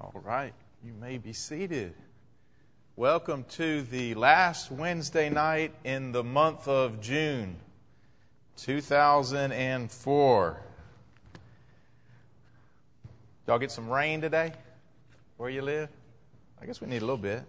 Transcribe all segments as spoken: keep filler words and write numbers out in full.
All right, you may be seated. Welcome to the last Wednesday night in the month of June, two thousand four. Y'all get some rain today where you live? I guess we need a little bit.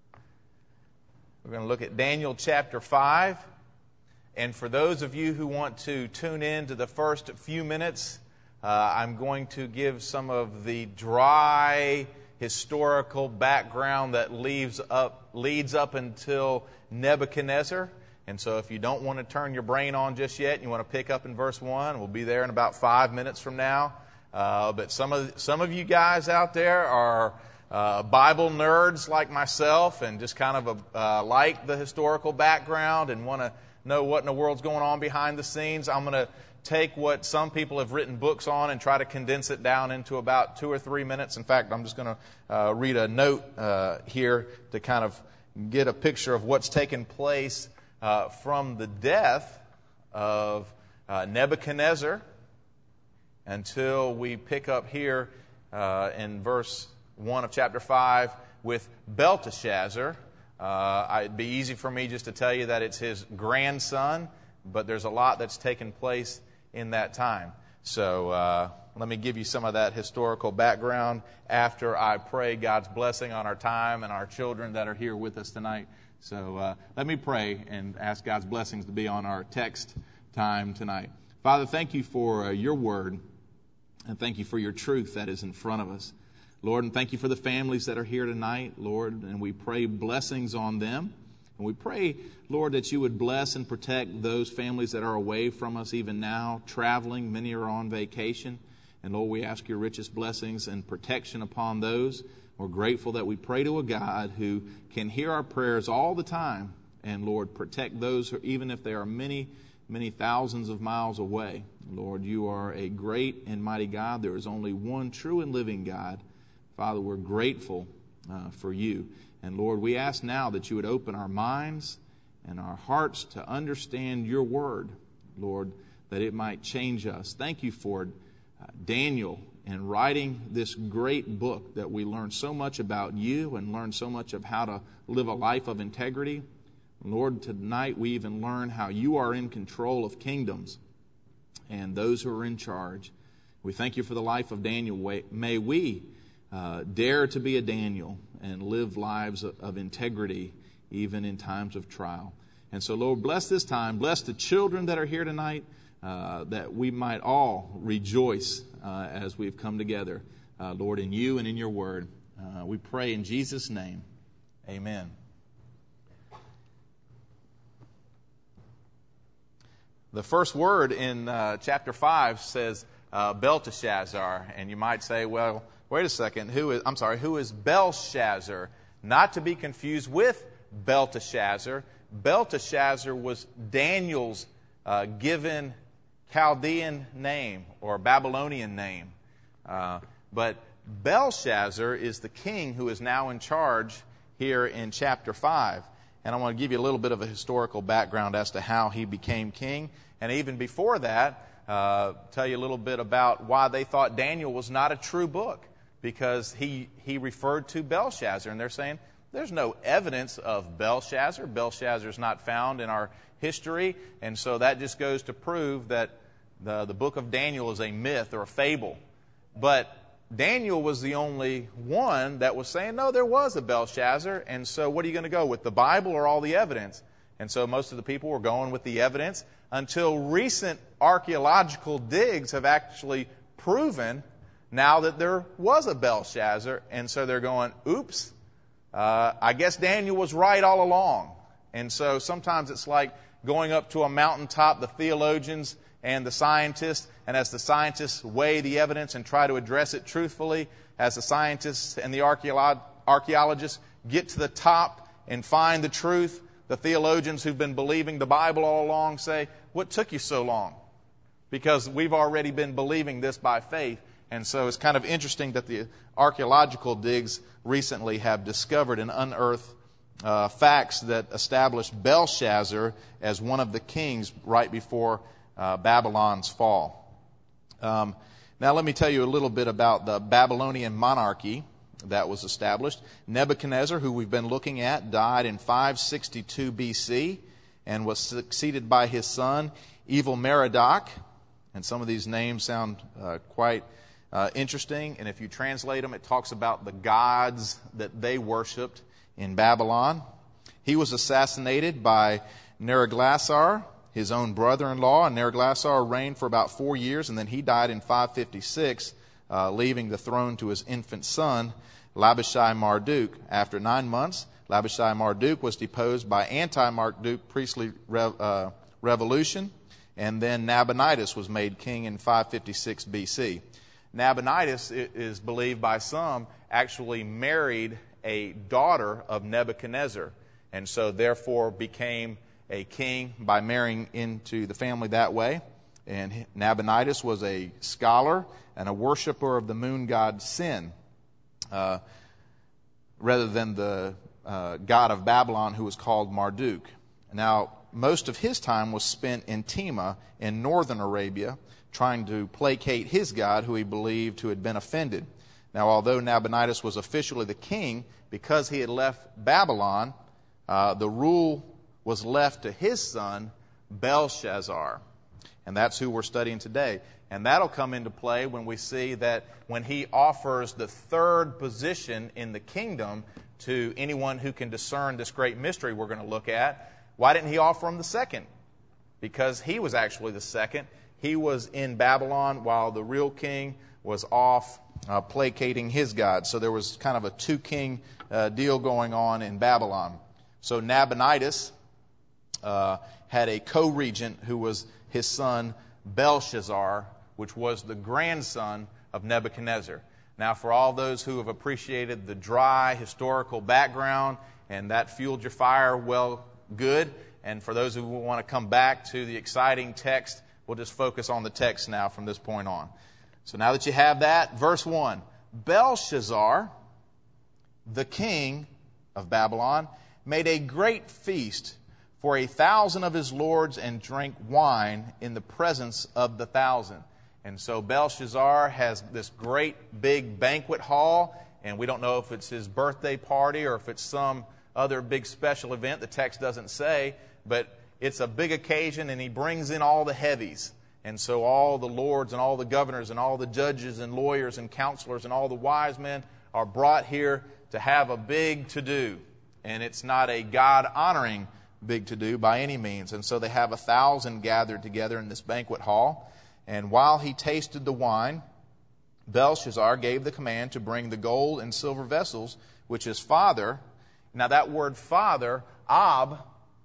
We're going to look at Daniel chapter five. And for those of you who want to tune in to the first few minutes, uh, I'm going to give some of the dry historical background that leaves up, leads up until Nebuchadnezzar. And so if you don't want to turn your brain on just yet, you want to pick up in verse one, we'll be there in about five minutes from now. Uh, but some of some of you guys out there are uh, Bible nerds like myself and just kind of a, uh, like the historical background and want to know what in the world's going on behind the scenes. I'm going to take what some people have written books on and try to condense it down into about two or three minutes. In fact, I'm just going to uh, read a note uh, here to kind of get a picture of what's taken place uh, from the death of uh, Nebuchadnezzar until we pick up here uh, in verse one of chapter five with Belteshazzar. Uh, it'd be easy for me just to tell you that it's his grandson, but there's a lot that's taken place in that time. So uh, let me give you some of that historical background after I pray God's blessing on our time and our children that are here with us tonight. So uh, let me pray and ask God's blessings to be on our text time tonight. Father, thank you for uh, your word, and thank you for your truth that is in front of us. Lord, and thank you for the families that are here tonight, Lord, and we pray blessings on them. And we pray, Lord, that you would bless and protect those families that are away from us even now, traveling. Many are on vacation. And Lord, we ask your richest blessings and protection upon those. We're grateful that we pray to a God who can hear our prayers all the time. And Lord, protect those who, even if they are many, many thousands of miles away. Lord, you are a great and mighty God. There is only one true and living God. Father, we're grateful uh, for you. And Lord, we ask now that you would open our minds and our hearts to understand your word, Lord, that it might change us. Thank you for uh, Daniel and writing this great book that we learn so much about you and learn so much of how to live a life of integrity. Lord, tonight we even learn how you are in control of kingdoms and those who are in charge. We thank you for the life of Daniel. May we Uh, dare to be a Daniel and live lives of, of integrity even in times of trial. And so, Lord, bless this time. Bless the children that are here tonight, uh, that we might all rejoice uh, as we've come together, uh, Lord, in you and in your word. Uh, we pray in Jesus' name. Amen. The first word in uh, chapter five says uh, Belteshazzar, and you might say, well, wait a second, who is, I'm sorry, who is Belshazzar? Not to be confused with Belteshazzar. Belteshazzar was Daniel's uh, given Chaldean name or Babylonian name. Uh, but Belshazzar is the king who is now in charge here in chapter five. And I want to give you a little bit of a historical background as to how he became king. And even before that, uh, tell you a little bit about why they thought Daniel was not a true book. Because he, he referred to Belshazzar, and they're saying there's no evidence of Belshazzar. Belshazzar is not found in our history, and so that just goes to prove that the, the book of Daniel is a myth or a fable. But Daniel was the only one that was saying, no, there was a Belshazzar, and so what are you going to go with, the Bible or all the evidence? And so most of the people were going with the evidence until recent archaeological digs have actually proven now that there was a Belshazzar, and so they're going, oops, uh, I guess Daniel was right all along. And so sometimes it's like going up to a mountaintop, the theologians and the scientists, and as the scientists weigh the evidence and try to address it truthfully, as the scientists and the archeolo- archaeologists get to the top and find the truth, the theologians who've been believing the Bible all along say, what took you so long? Because we've already been believing this by faith. And so it's kind of interesting that the archaeological digs recently have discovered and unearthed uh, facts that establish Belshazzar as one of the kings right before uh, Babylon's fall. Um, now let me tell you a little bit about the Babylonian monarchy. that was established. Nebuchadnezzar, who we've been looking at, died in five sixty-two B C and was succeeded by his son, Evil-Merodach. And some of these names sound uh, quite uh, interesting. And if you translate them, it talks about the gods that they worshipped in Babylon. He was assassinated by Neriglissar, his own brother-in-law. And Neriglissar reigned for about four years, and then he died in five fifty-six, uh, leaving the throne to his infant son, Labishai-Marduk. After nine months, Labishai-Marduk was deposed by anti-Marduk priestly rev, uh, revolution, and then Nabonidus was made king in five fifty-six B C. Nabonidus is believed by some actually married a daughter of Nebuchadnezzar, and so therefore became a king by marrying into the family that way. And Nabonidus was a scholar and a worshiper of the moon god Sin, uh, rather than the uh, god of Babylon, who was called Marduk. Now, most of his time was spent in Tema in northern Arabia, trying to placate his god, who he believed to have been offended. Now, although Nabonidus was officially the king, because he had left Babylon, uh, the rule was left to his son, Belshazzar. And that's who we're studying today. And that'll come into play when we see that when he offers the third position in the kingdom to anyone who can discern this great mystery we're going to look at, why didn't he offer him the second? Because he was actually the second. He was in Babylon while the real king was off uh, placating his god. So there was kind of a two-king uh, deal going on in Babylon. So Nabonidus uh, had a co-regent who was his son Belshazzar, which was the grandson of Nebuchadnezzar. Now, for all those who have appreciated the dry historical background and that fueled your fire, well, good. And for those who want to come back to the exciting text, we'll just focus on the text now from this point on. So now that you have that, verse one, Belshazzar, the king of Babylon, made a great feast for a thousand of his lords and drank wine in the presence of the thousand. And so Belshazzar has this great big banquet hall, and we don't know if it's his birthday party or if it's some other big special event. The text doesn't say, but it's a big occasion, and he brings in all the heavies. And so all the lords and all the governors and all the judges and lawyers and counselors and all the wise men are brought here to have a big to-do. And it's not a God-honoring big to-do by any means. And so they have a thousand gathered together in this banquet hall. And while he tasted the wine, Belshazzar gave the command to bring the gold and silver vessels, which his father... Now that word father, Ab,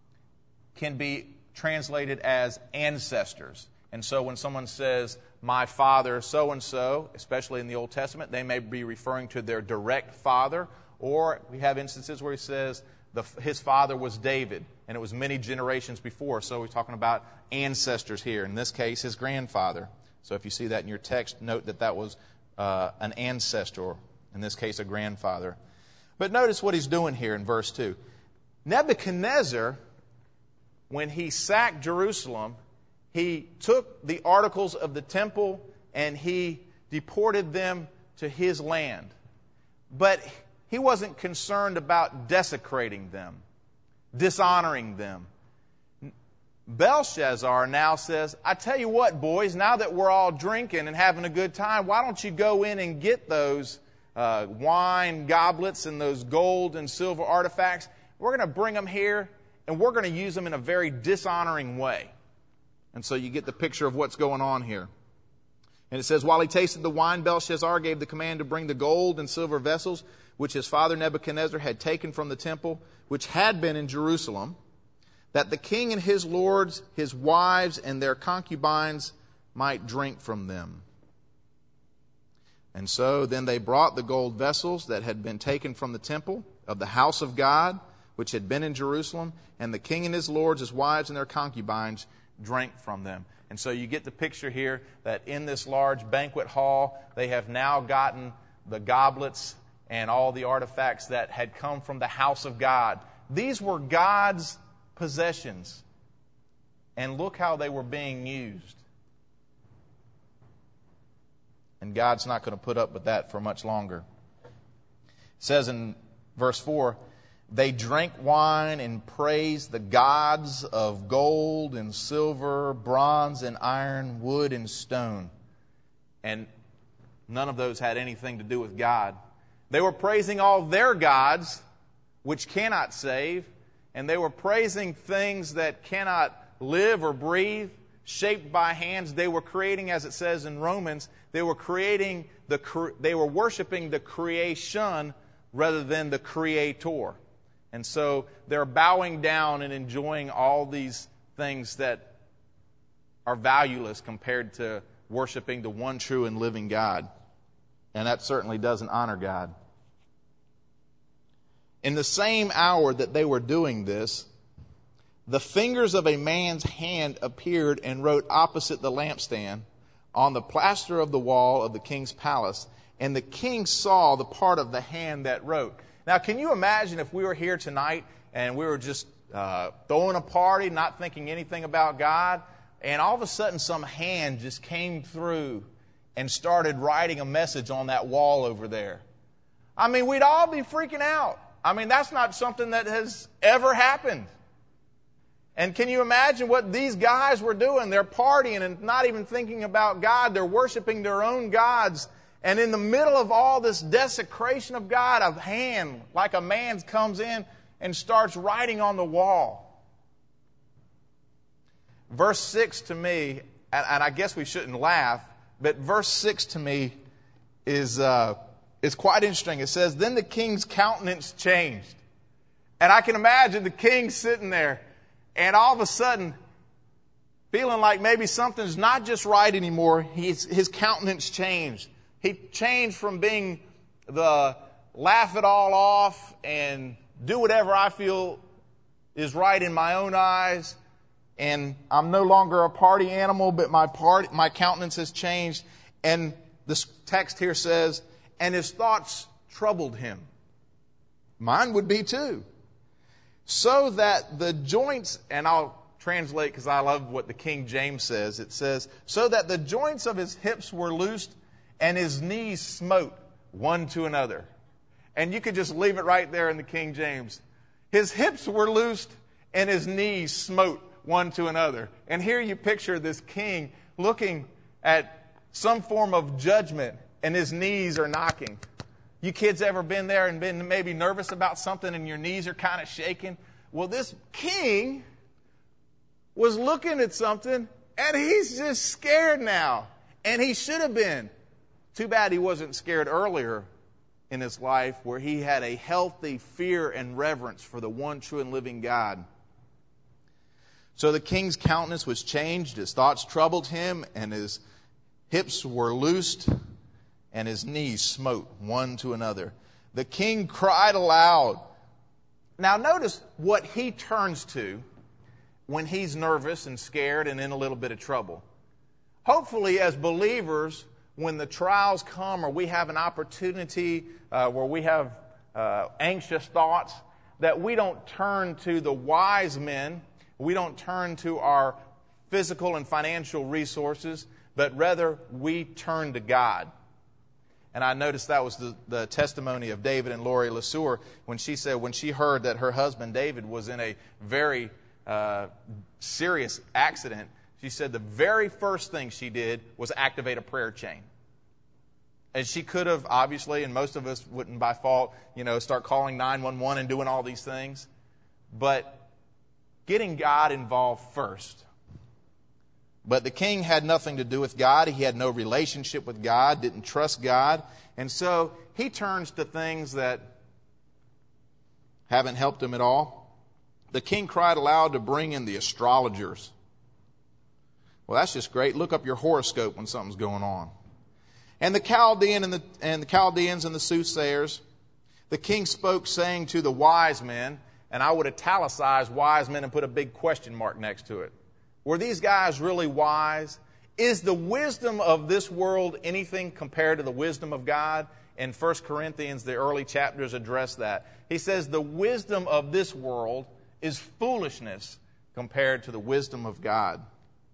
can be translated as ancestors. And so when someone says, my father so-and-so, especially in the Old Testament, they may be referring to their direct father. Or we have instances where he says the, his father was David, and it was many generations before. So we're talking about ancestors here. In this case, his grandfather. So if you see that in your text, note that that was uh, an ancestor, in this case, a grandfather. But notice what he's doing here in verse two. Nebuchadnezzar, when he sacked Jerusalem, he took the articles of the temple and he deported them to his land. But he wasn't concerned about desecrating them, dishonoring them. Belshazzar now says, I tell you what, boys, now that we're all drinking and having a good time, why don't you go in and get those uh, wine goblets and those gold and silver artifacts? We're going to bring them here, and we're going to use them in a very dishonoring way. And so you get the picture of what's going on here. And it says, while he tasted the wine, Belshazzar gave the command to bring the gold and silver vessels, which his father Nebuchadnezzar had taken from the temple, which had been in Jerusalem, that the king and his lords, his wives, and their concubines might drink from them. And so then they brought the gold vessels that had been taken from the temple of the house of God, which had been in Jerusalem, and the king and his lords, his wives, and their concubines drank from them. And so you get the picture here that in this large banquet hall, they have now gotten the goblets and all the artifacts that had come from the house of God. These were God's possessions. And look how they were being used. And God's not going to put up with that for much longer. says in verse four, they drank wine and praised the gods of gold and silver, bronze and iron, wood and stone. And none of those had anything to do with God. They were praising all their gods, which cannot save, and they were praising things that cannot live or breathe, shaped by hands. They were creating, as it says in Romans, they were creating the they were worshiping the creation rather than the creator. And so they're bowing down and enjoying all these things that are valueless compared to worshiping the one true and living God. And that certainly doesn't honor God. In the same hour that they were doing this, the fingers of a man's hand appeared and wrote opposite the lampstand on the plaster of the wall of the king's palace. And the king saw the part of the hand that wrote. Now, can you imagine if we were here tonight and we were just uh, throwing a party, not thinking anything about God, and all of a sudden some hand just came through and started writing a message on that wall over there? I mean, we'd all be freaking out. I mean, that's not something that has ever happened. And can you imagine what these guys were doing? They're partying and not even thinking about God. They're worshiping their own gods. And in the middle of all this desecration of God, a hand, like a man's, comes in and starts writing on the wall. Verse six to me, and, and I guess we shouldn't laugh, but verse six to me is uh, is quite interesting. It says, then the king's countenance changed. And I can imagine the king sitting there, and all of a sudden, feeling like maybe something's not just right anymore, he's, his countenance changed. He changed from being the laugh it all off and do whatever I feel is right in my own eyes, and I'm no longer a party animal, but my part, my countenance has changed. And this text here says, and his thoughts troubled him. Mine would be too. So that the joints, and I'll translate because I love what the King James says. It says, so that the joints of his hips were loosed and his knees smote one to another. And you could just leave it right there in the King James. His hips were loosed and his knees smote one to another. And here you picture this king looking at some form of judgment and his knees are knocking. You kids ever been there and been maybe nervous about something and your knees are kind of shaking? Well, this king was looking at something and he's just scared now. And he should have been. Too bad he wasn't scared earlier in his life, where he had a healthy fear and reverence for the one true and living God. So the king's countenance was changed, his thoughts troubled him, and his hips were loosed, and his knees smote one to another. The king cried aloud. Now notice what he turns to when he's nervous and scared and in a little bit of trouble. Hopefully, as believers, when the trials come or we have an opportunity uh, where we have uh, anxious thoughts, that we don't turn to the wise men, we don't turn to our physical and financial resources, but rather we turn to God. And I noticed that was the, the testimony of David and Lori LeSueur when she said when she heard that her husband David was in a very uh, serious accident, she said the very first thing she did was activate a prayer chain. And she could have, obviously, and most of us wouldn't by fault, you know, start calling nine one one and doing all these things. But getting God involved first. But the king had nothing to do with God. He had no relationship with God, didn't trust God. And so he turns to things that haven't helped him at all. The king cried aloud to bring in the astrologers. Well, that's just great. Look up your horoscope when something's going on. And the Chaldean and the and the Chaldeans and the soothsayers. The king spoke, saying to the wise men, and I would italicize wise men and put a big question mark next to it. Were these guys really wise? Is the wisdom of this world anything compared to the wisdom of God? In First Corinthians, the early chapters address that. He says the wisdom of this world is foolishness compared to the wisdom of God.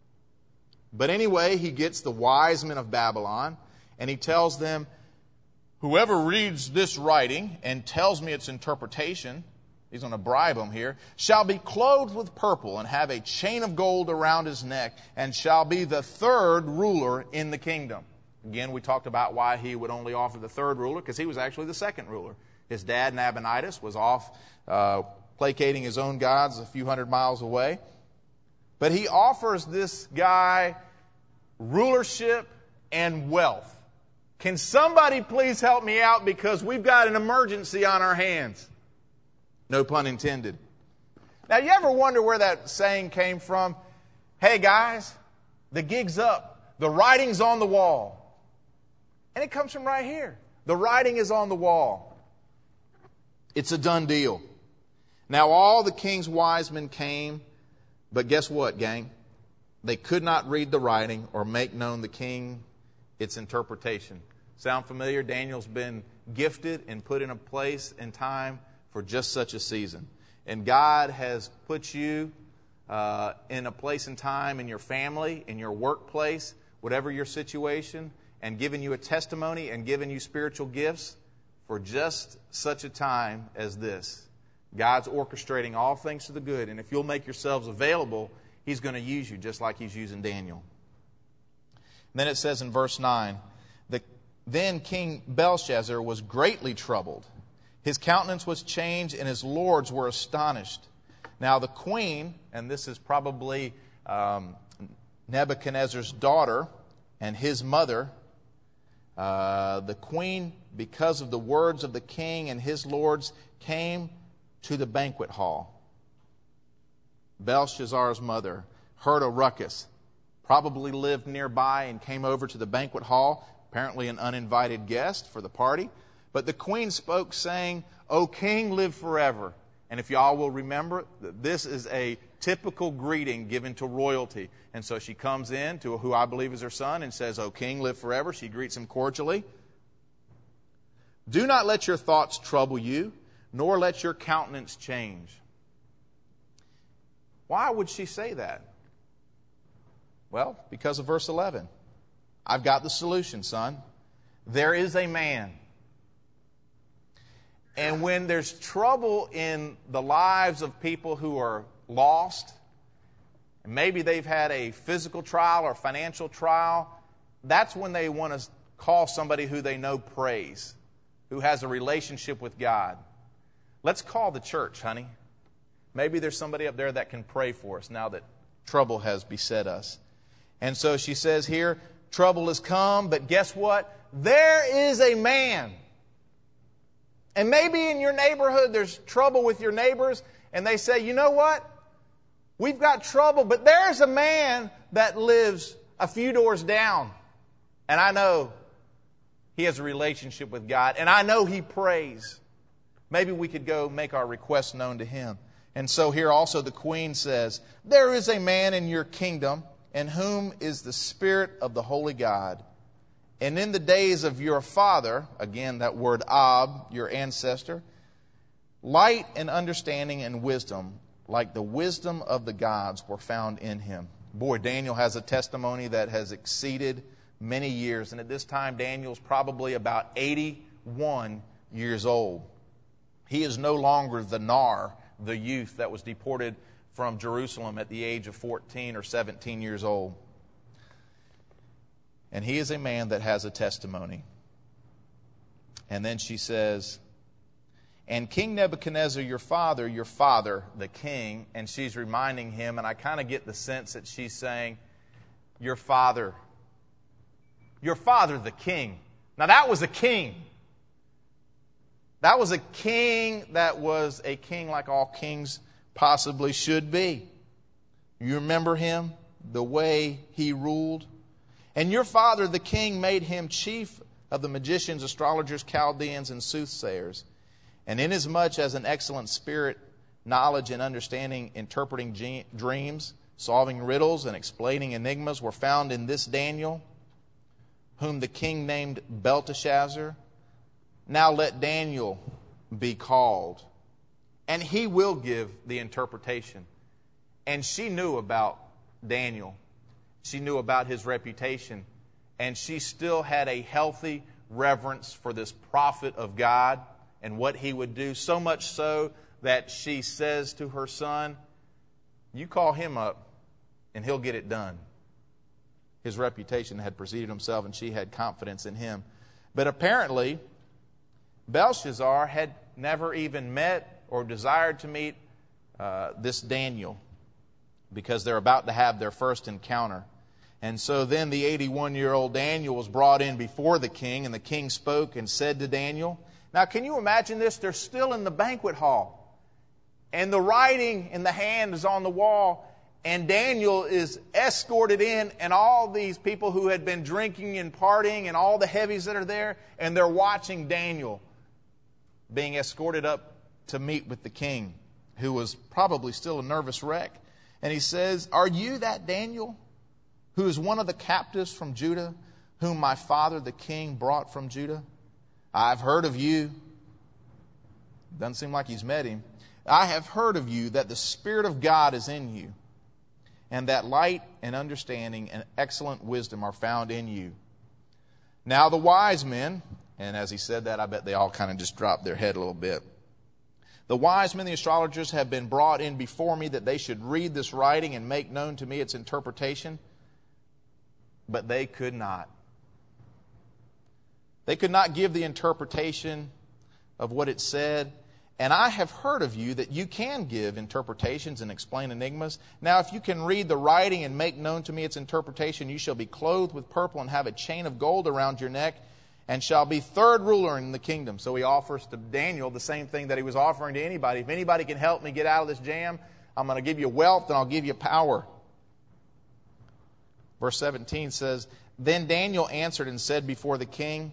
But anyway, he gets the wise men of Babylon, and he tells them, whoever reads this writing and tells me its interpretation," he's going to bribe him here, "shall be clothed with purple and have a chain of gold around his neck and shall be the third ruler in the kingdom." Again, we talked about why he would only offer the third ruler, because he was actually the second ruler. His dad, Nabonidus, was off uh, placating his own gods a few hundred miles away. But he offers this guy rulership and wealth. Can somebody please help me out, because we've got an emergency on our hands? No pun intended. Now, you ever wonder where that saying came from? Hey, guys, the gig's up. The writing's on the wall. And it comes from right here. The writing is on the wall. It's a done deal. Now, all the king's wise men came, but guess what, gang? They could not read the writing or make known the king its interpretation. Sound familiar? Daniel's been gifted and put in a place and time for just such a season. And God has put you uh, in a place and time in your family, in your workplace, whatever your situation, and given you a testimony and given you spiritual gifts for just such a time as this. God's orchestrating all things to the good, and if you'll make yourselves available, He's going to use you just like He's using Daniel. And then it says in verse nine, the, "Then King Belshazzar was greatly troubled. His countenance was changed, and his lords were astonished. Now the queen," and this is probably um, Nebuchadnezzar's daughter and his mother, uh, the queen, because of the words of the king and his lords, came to the banquet hall. Belshazzar's mother heard a ruckus, probably lived nearby and came over to the banquet hall, apparently an uninvited guest for the party. But the queen spoke, saying, "O king, live forever." And if y'all will remember, this is a typical greeting given to royalty. And so she comes in to who I believe is her son and says, "O king, live forever." She greets him cordially. "Do not let your thoughts trouble you, nor let your countenance change." Why would she say that? Well, because of verse eleven. I've got the solution, son. There is a man. And when there's trouble in the lives of people who are lost, and maybe they've had a physical trial or financial trial, that's when they want to call somebody who they know prays, who has a relationship with God. Let's call the church, honey. Maybe there's somebody up there that can pray for us now that trouble has beset us. And so she says here, trouble has come, but guess what? There is a man. And maybe in your neighborhood there's trouble with your neighbors, and they say, "You know what? We've got trouble, but there's a man that lives a few doors down. And I know he has a relationship with God, and I know he prays. Maybe we could go make our requests known to him." And so here also the queen says, "There is a man in your kingdom in whom is the Spirit of the Holy God. And in the days of your father," again that word Ab, your ancestor, "light and understanding and wisdom, like the wisdom of the gods, were found in him." Boy, Daniel has a testimony that has exceeded many years. And at this time, Daniel's probably about eighty-one years old. He is no longer the Nar, the youth that was deported from Jerusalem at the age of fourteen or seventeen years old. And he is a man that has a testimony. And then she says, "And King Nebuchadnezzar, your father, your father, the king," and she's reminding him, and I kind of get the sense that she's saying, "Your father, your father, the king." Now that was a king. That was a king that was a king like all kings possibly should be. You remember him, the way he ruled? "And your father, the king, made him chief of the magicians, astrologers, Chaldeans, and soothsayers. And inasmuch as an excellent spirit, knowledge, and understanding, interpreting ge- dreams, solving riddles, and explaining enigmas were found in this Daniel, whom the king named Belteshazzar, now let Daniel be called, and he will give the interpretation." And she knew about Daniel. She knew about his reputation. And she still had a healthy reverence for this prophet of God and what he would do, so much so that she says to her son, you call him up and he'll get it done. His reputation had preceded himself, and she had confidence in him. But apparently, Belshazzar had never even met or desired to meet uh, this Daniel, because they're about to have their first encounter. And so then the eighty-one-year-old Daniel was brought in before the king, and the king spoke and said to Daniel, now can you imagine this? They're still in the banquet hall, and the writing in the hand is on the wall, and Daniel is escorted in, and all these people who had been drinking and partying and all the heavies that are there, and they're watching Daniel being escorted up to meet with the king, who was probably still a nervous wreck. And he says, are you that Daniel, who is one of the captives from Judah, whom my father the king brought from Judah? I've heard of you. Doesn't seem like he's met him. I have heard of you that the Spirit of God is in you, and that light and understanding and excellent wisdom are found in you. Now the wise men, and as he said that, I bet they all kind of just dropped their head a little bit. The wise men, the astrologers, have been brought in before me that they should read this writing and make known to me its interpretation. But they could not. They could not give the interpretation of what it said. And I have heard of you that you can give interpretations and explain enigmas. Now, if you can read the writing and make known to me its interpretation, you shall be clothed with purple and have a chain of gold around your neck, and shall be third ruler in the kingdom. So he offers to Daniel the same thing that he was offering to anybody. If anybody can help me get out of this jam, I'm going to give you wealth and I'll give you power. Verse seventeen says, then Daniel answered and said before the king,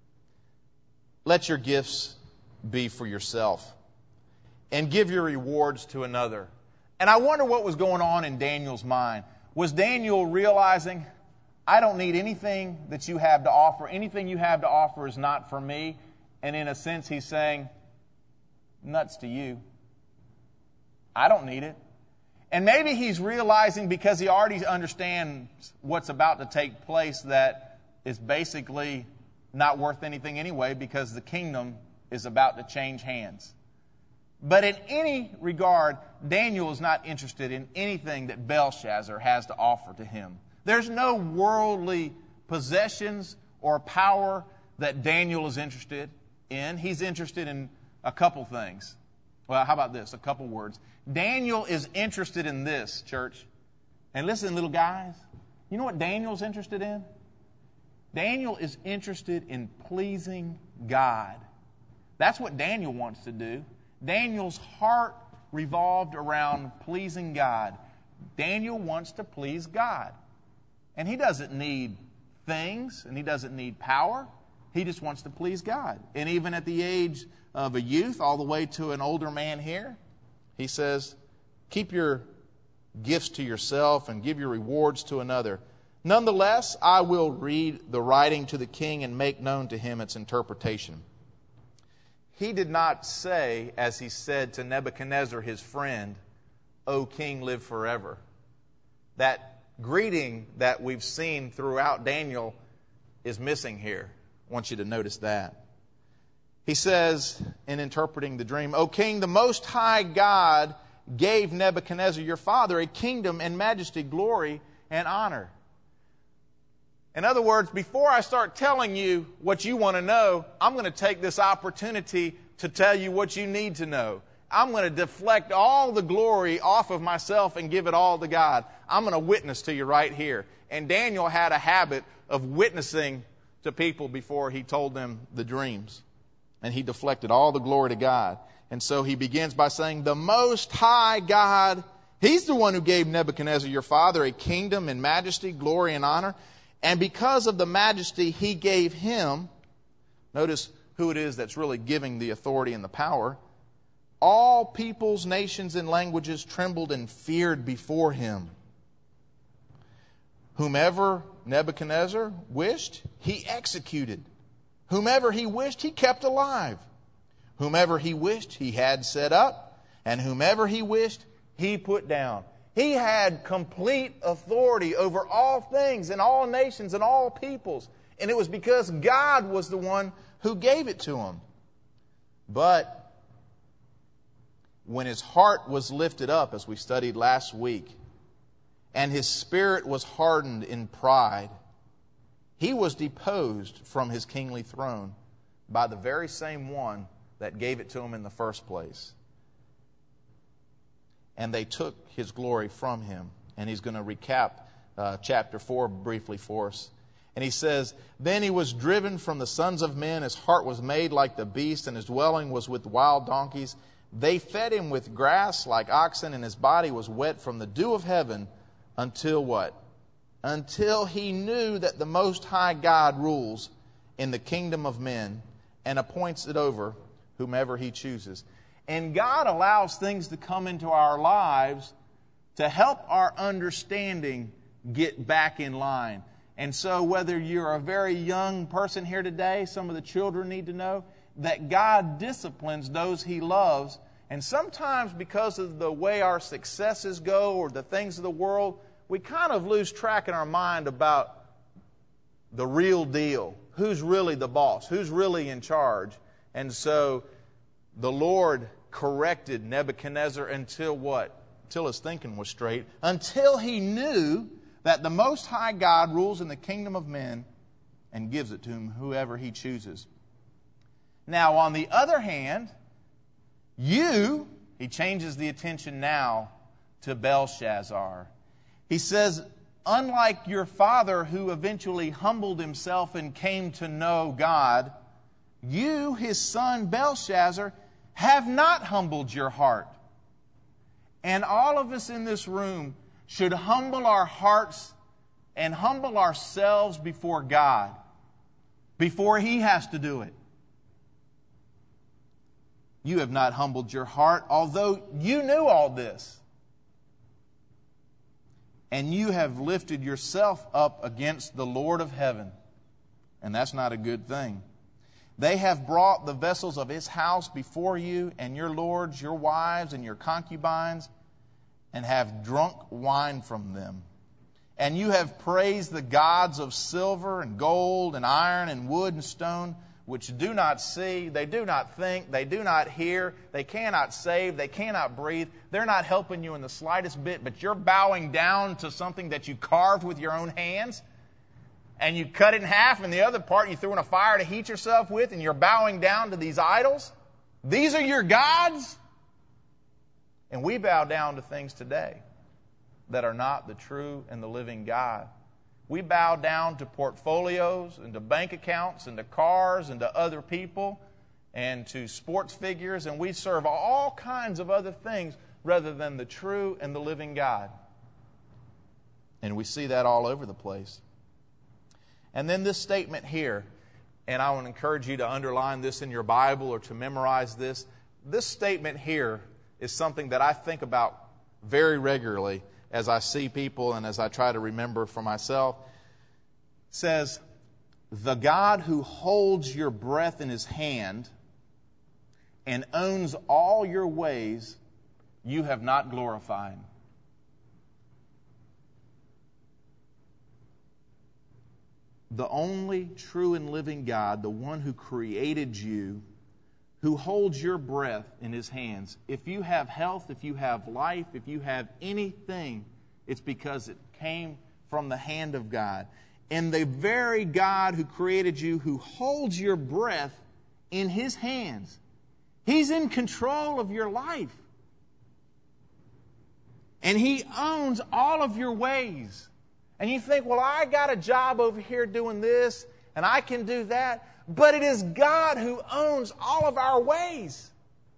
let your gifts be for yourself, and give your rewards to another. And I wonder what was going on in Daniel's mind. Was Daniel realizing, I don't need anything that you have to offer. Anything you have to offer is not for me. And in a sense, he's saying, nuts to you. I don't need it. And maybe he's realizing, because he already understands what's about to take place, that it's basically not worth anything anyway, because the kingdom is about to change hands. But in any regard, Daniel is not interested in anything that Belshazzar has to offer to him. There's no worldly possessions or power that Daniel is interested in. He's interested in a couple things. Well, how about this? A couple words. Daniel is interested in this, church. And listen, little guys, you know what Daniel's interested in? Daniel is interested in pleasing God. That's what Daniel wants to do. Daniel's heart revolved around pleasing God. Daniel wants to please God. And he doesn't need things, and he doesn't need power. He just wants to please God. And even at the age of a youth, all the way to an older man here, he says, keep your gifts to yourself and give your rewards to another. Nonetheless, I will read the writing to the king and make known to him its interpretation. He did not say, as he said to Nebuchadnezzar, his friend, O king, live forever. That greeting that we've seen throughout Daniel is missing here. I want you to notice that. He says, in interpreting the dream, O king, the Most High God gave Nebuchadnezzar your father a kingdom and majesty, glory, and honor. In other words, before I start telling you what you want to know, I'm going to take this opportunity to tell you what you need to know. I'm going to deflect all the glory off of myself and give it all to God. I'm going to witness to you right here. And Daniel had a habit of witnessing to people before he told them the dreams. And he deflected all the glory to God. And so he begins by saying, the Most High God, He's the one who gave Nebuchadnezzar your father a kingdom and majesty, glory, and honor. And because of the majesty He gave him, notice who it is that's really giving the authority and the power. All peoples, nations, and languages trembled and feared before him. Whomever Nebuchadnezzar wished, he executed. Whomever he wished, he kept alive. Whomever he wished, he had set up. And whomever he wished, he put down. He had complete authority over all things and all nations and all peoples. And it was because God was the one who gave it to him. But when his heart was lifted up, as we studied last week, and his spirit was hardened in pride, he was deposed from his kingly throne by the very same one that gave it to him in the first place. And they took his glory from him. And he's going to recap uh, chapter four briefly for us. And he says, "Then he was driven from the sons of men. His heart was made like the beast, and his dwelling was with wild donkeys. They fed him with grass like oxen, and his body was wet from the dew of heaven until" what? "Until he knew that the Most High God rules in the kingdom of men and appoints it over whomever he chooses." And God allows things to come into our lives to help our understanding get back in line. And so whether you're a very young person here today, some of the children need to know that God disciplines those he loves. And sometimes because of the way our successes go or the things of the world, we kind of lose track in our mind about the real deal. Who's really the boss? Who's really in charge? And so the Lord corrected Nebuchadnezzar until what? Until his thinking was straight. Until he knew that the Most High God rules in the kingdom of men and gives it to him, whoever he chooses. Now, on the other hand, you, he changes the attention now to Belshazzar. He says, "Unlike your father who eventually humbled himself and came to know God, you, his son Belshazzar, have not humbled your heart." And all of us in this room should humble our hearts and humble ourselves before God, before he has to do it. You have not humbled your heart, although you knew all this. And you have lifted yourself up against the Lord of heaven. And that's not a good thing. They have brought the vessels of his house before you, and your lords, your wives, and your concubines, and have drunk wine from them. And you have praised the gods of silver and gold and iron and wood and stone, which do not see, they do not think, they do not hear, they cannot save, they cannot breathe. They're not helping you in the slightest bit, but you're bowing down to something that you carved with your own hands. And you cut it in half, and the other part you threw in a fire to heat yourself with, and you're bowing down to these idols? These are your gods? And we bow down to things today that are not the true and the living God. We bow down to portfolios and to bank accounts and to cars and to other people and to sports figures, and we serve all kinds of other things rather than the true and the living God. And we see that all over the place. And then this statement here, and I want to encourage you to underline this in your Bible or to memorize this. This statement here is something that I think about very regularly as I see people and as I try to remember for myself. It says, "The God who holds your breath in his hand and owns all your ways, you have not glorified." The only true and living God, the one who created you, who holds your breath in his hands. If you have health, if you have life, if you have anything, it's because it came from the hand of God. And the very God who created you, who holds your breath in his hands, he's in control of your life. And he owns all of your ways. And you think, well, I got a job over here doing this, and I can do that. But it is God who owns all of our ways.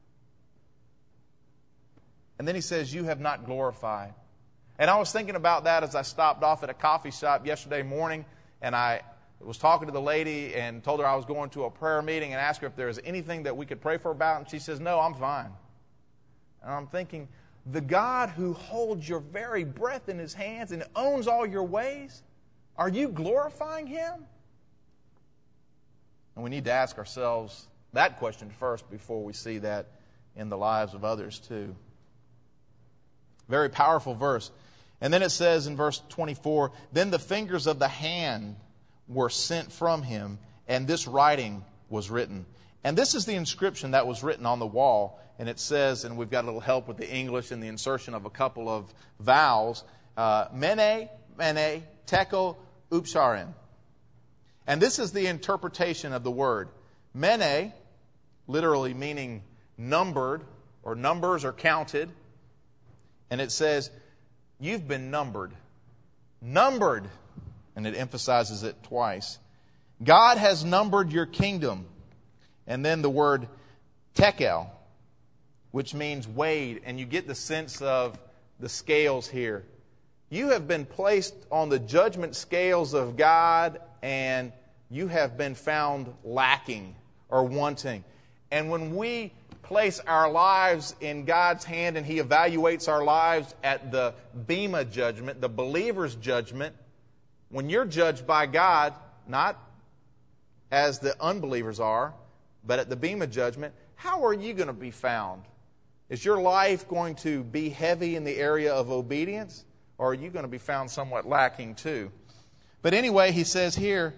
And then he says, you have not glorified. And I was thinking about that as I stopped off at a coffee shop yesterday morning, and I was talking to the lady and told her I was going to a prayer meeting and asked her if there was anything that we could pray for about. And she says, no, I'm fine. And I'm thinking, the God who holds your very breath in his hands and owns all your ways, are you glorifying him? And we need to ask ourselves that question first before we see that in the lives of others too. Very powerful verse. And then it says in verse twenty-four, then the fingers of the hand were sent from him, and this writing was written. And this is the inscription that was written on the wall. And it says, and we've got a little help with the English and the insertion of a couple of vowels, uh, Mene, Mene, Tekel, Upsharin. And this is the interpretation of the word. Mene, literally meaning numbered, or numbers or counted. And it says, you've been numbered. Numbered. And it emphasizes it twice. God has numbered your kingdom. And then the word tekel, which means weighed. And you get the sense of the scales here. You have been placed on the judgment scales of God, and you have been found lacking or wanting. And when we place our lives in God's hand and He evaluates our lives at the Bema judgment, the believer's judgment, when you're judged by God, not as the unbelievers are, but at the Bema judgment, how are you going to be found? Is your life going to be heavy in the area of obedience, or are you going to be found somewhat lacking too? But anyway, he says here,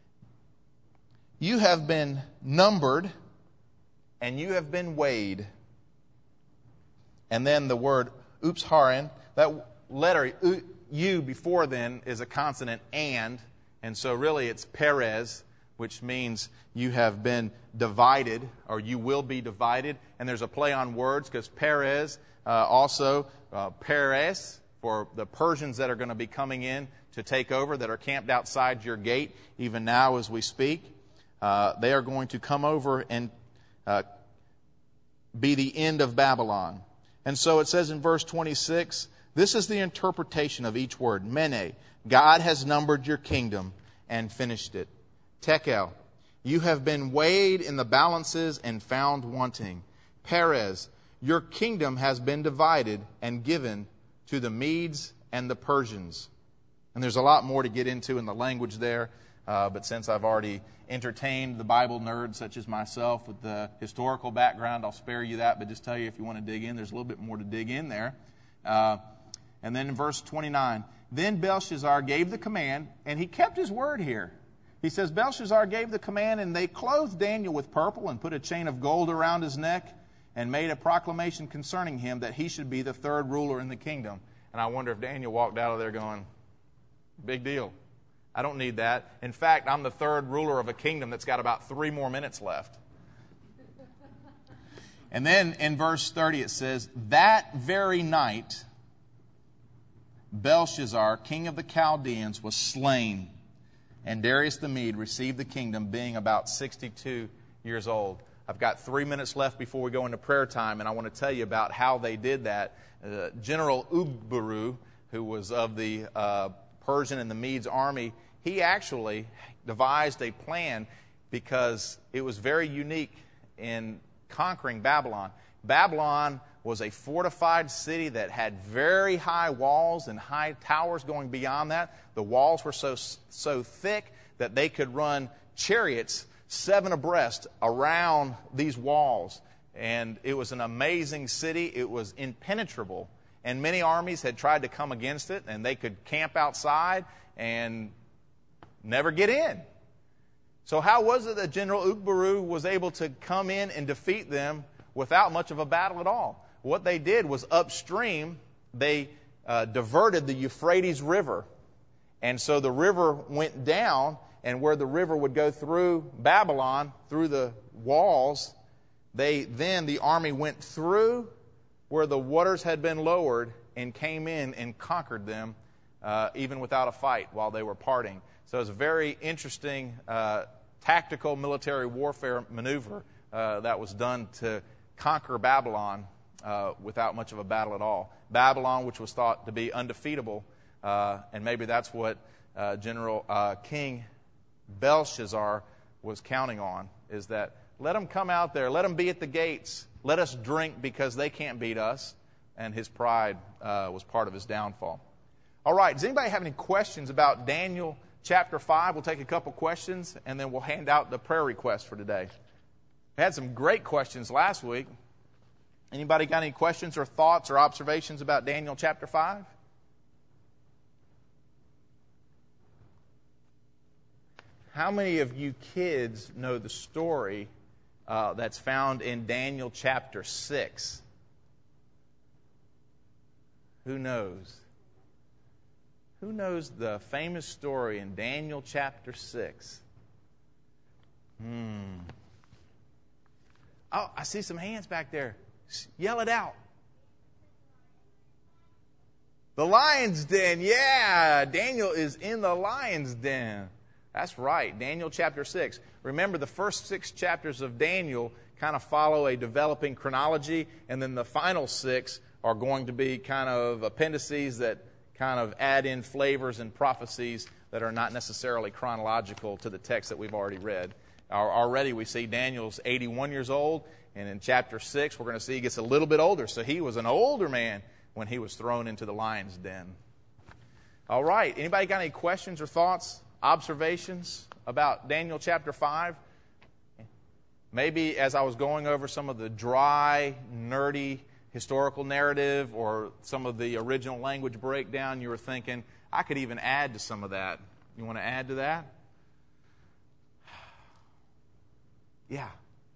you have been numbered and you have been weighed. And then the word upsharin, that letter U before then is a consonant and, and so really it's Perez, which means you have been divided, or you will be divided. And there's a play on words, because Perez, uh, also uh, Perez, for the Persians that are going to be coming in to take over, that are camped outside your gate, even now as we speak. Uh, they are going to come over and uh, be the end of Babylon. And so it says in verse twenty-six, this is the interpretation of each word. Mene, God has numbered your kingdom and finished it. Tekel, you have been weighed in the balances and found wanting. Perez, your kingdom has been divided and given to the Medes and the Persians. And there's a lot more to get into in the language there, uh, but since I've already entertained the Bible nerds such as myself with the historical background, I'll spare you that, but just tell you if you want to dig in, there's a little bit more to dig in there. Uh, and then in verse twenty-nine, then Belshazzar gave the command, and he kept his word here. He says, Belshazzar gave the command, and they clothed Daniel with purple and put a chain of gold around his neck and made a proclamation concerning him that he should be the third ruler in the kingdom. And I wonder if Daniel walked out of there going, big deal. I don't need that. In fact, I'm the third ruler of a kingdom that's got about three more minutes left. And then in verse thirty it says, that very night Belshazzar, king of the Chaldeans, was slain, and Darius the Mede received the kingdom, being about sixty-two years old. I've got three minutes left before we go into prayer time, and I want to tell you about how they did that. Uh, General Ugbaru, who was of the uh, Persian and the Medes army, he actually devised a plan because it was very unique in conquering Babylon. Babylon was a fortified city that had very high walls and high towers going beyond that. The walls were so so thick that they could run chariots seven abreast around these walls. And it was an amazing city. It was impenetrable. And many armies had tried to come against it, and they could camp outside and never get in. So how was it that General Ugbaru was able to come in and defeat them without much of a battle at all? What they did was upstream, they uh, diverted the Euphrates River. And so the river went down, and where the river would go through Babylon, through the walls, they then, the army went through where the waters had been lowered and came in and conquered them, uh, even without a fight while they were parting. So it was a very interesting uh, tactical military warfare maneuver uh, that was done to conquer Babylon uh, without much of a battle at all. Babylon, which was thought to be undefeatable, uh, and maybe that's what uh, General uh, King Belshazzar was counting on, is that let them come out there, let them be at the gates, let us drink because they can't beat us. And his pride uh, was part of his downfall. All right, does anybody have any questions about Daniel chapter five? We'll take a couple questions, and then we'll hand out the prayer request for today. We had some great questions last week. Anybody got any questions or thoughts or observations about Daniel chapter five? how many of you kids know the story uh, that's found in Daniel chapter six? Who knows? Who knows the famous story in Daniel chapter six? Hmm. Oh, I see some hands back there. Yell it out. The lion's den. Yeah, Daniel is in the lion's den. That's right, Daniel chapter six. Remember, the first six chapters of Daniel kind of follow a developing chronology, and then the final six are going to be kind of appendices that kind of add in flavors and prophecies that are not necessarily chronological to the text that we've already read. Already we see Daniel's eighty-one years old, and in chapter six we're going to see he gets a little bit older. So he was an older man when he was thrown into the lion's den. All right, anybody got any questions or thoughts, observations about Daniel chapter five? Maybe as I was going over some of the dry, nerdy historical narrative or some of the original language breakdown, you were thinking, I could even add to some of that. You want to add to that? Yeah.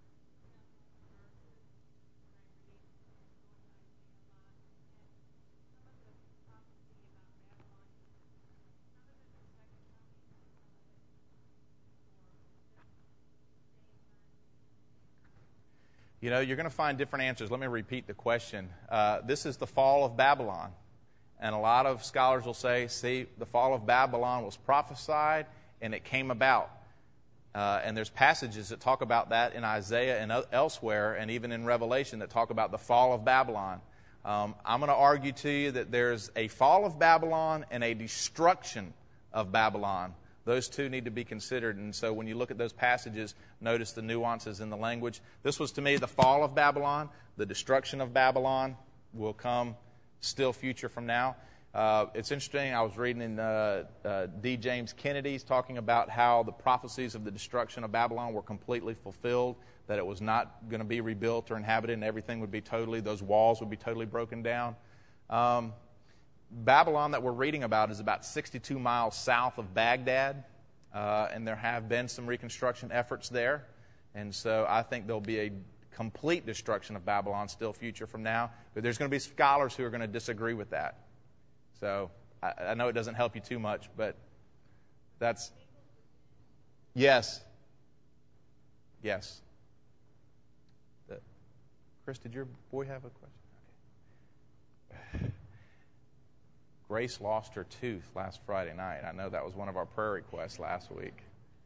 You know, you're going to find different answers. Let me repeat the question. Uh, this is the fall of Babylon. And a lot of scholars will say, see, the fall of Babylon was prophesied and it came about. Uh, and there's passages that talk about that in Isaiah and elsewhere, and even in Revelation that talk about the fall of Babylon. Um, I'm going to argue to you that there's a fall of Babylon and a destruction of Babylon. Those two need to be considered. And so when you look at those passages, notice the nuances in the language. This was to me the fall of Babylon. The destruction of Babylon will come still future from now. Uh, it's interesting, I was reading in uh, uh, D. James Kennedy's talking about how the prophecies of the destruction of Babylon were completely fulfilled, that it was not going to be rebuilt or inhabited, and everything would be totally, those walls would be totally broken down. Um, Babylon that we're reading about is about sixty-two miles south of Baghdad, uh, and there have been some reconstruction efforts there. And so I think there'll be a complete destruction of Babylon still future from now. But there's going to be scholars who are going to disagree with that. So I, I know it doesn't help you too much, but that's... Yes. Yes. The, Chris, did your boy have a question? Okay. Grace lost her tooth last Friday night. I know that was one of our prayer requests last week.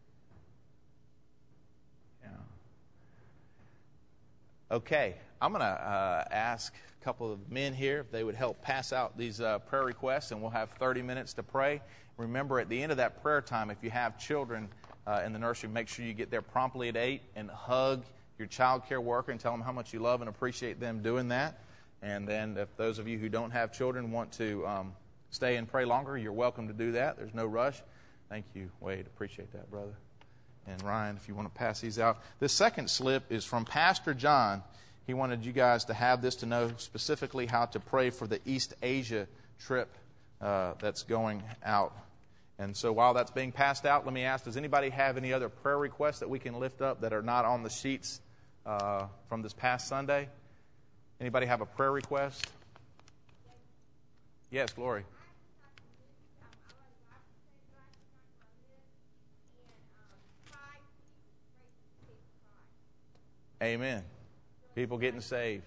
Yeah. Okay, I'm going to uh, ask a couple of men here if they would help pass out these uh, prayer requests, and we'll have thirty minutes to pray. Remember, at the end of that prayer time, if you have children uh, in the nursery, make sure you get there promptly at eight and hug your child care worker and tell them how much you love and appreciate them doing that. And then if those of you who don't have children want to um, stay and pray longer, you're welcome to do that. There's no rush. Thank you, Wade. Appreciate that, brother. And Ryan, if you want to pass these out. This second slip is from Pastor John. He wanted you guys to have this to know specifically how to pray for the East Asia trip uh, that's going out. And so while that's being passed out, let me ask, does anybody have any other prayer requests that we can lift up that are not on the sheets uh, from this past Sunday? Anybody have a prayer request? Yes, Glory. Amen. People getting saved.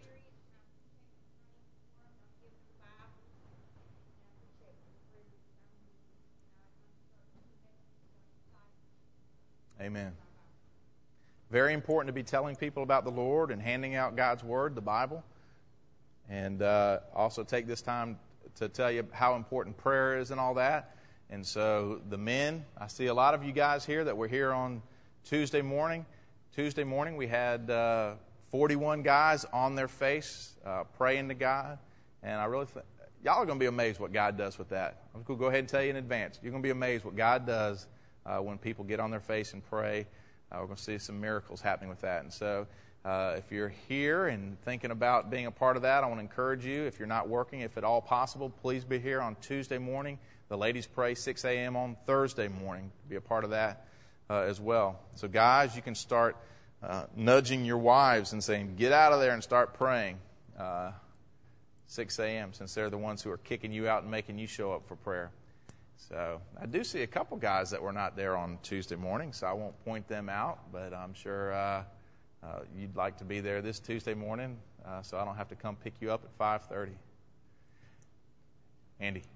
Amen. Very important to be telling people about the Lord and handing out God's Word, the Bible. And uh, also take this time to tell you how important prayer is and all that. And so the men, I see a lot of you guys here that were here on Tuesday morning. Tuesday morning we had uh, forty-one guys on their face uh, praying to God. And I really think y'all are going to be amazed what God does with that. I'm going to go ahead and tell you in advance. You're going to be amazed what God does uh, when people get on their face and pray. Uh, we're going to see some miracles happening with that. And so uh, if you're here and thinking about being a part of that, I want to encourage you, if you're not working, if at all possible, please be here on Tuesday morning. The ladies pray six a.m. on Thursday morning to be a part of that. uh, as well. So guys, you can start uh, nudging your wives and saying, get out of there and start praying. Uh, six a.m. since they're the ones who are kicking you out and making you show up for prayer. So I do see a couple guys that were not there on Tuesday morning, so I won't point them out, but I'm sure uh, uh, you'd like to be there this Tuesday morning, uh, so I don't have to come pick you up at five thirty. Andy.